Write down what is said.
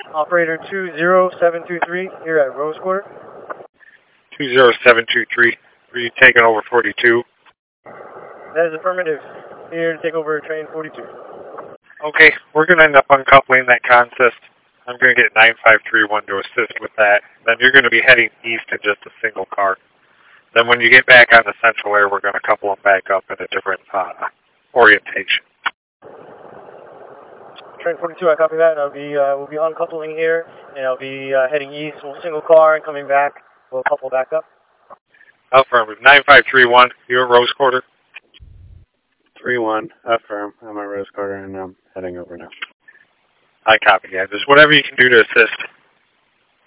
Operator 20723 here at Rose Quarter. 20723. Are you taking over 42? That is affirmative. Here to take over train 42. Okay, we're going to end up uncoupling that consist. I'm going to get 9531 to assist with that. Then you're going to be heading east in just a single car. Then when you get back on the Central Air, we're going to couple them back up in a different orientation. Train 42, I copy that. We'll be uncoupling here, and I'll be heading east with a single car and coming back. We'll couple back up. Affirmative. 9531, you're at Rose Quarter. 3-1, affirm. I'm at Rose Quarter and I'm heading over now. I copy, yeah. Just whatever you can do to assist.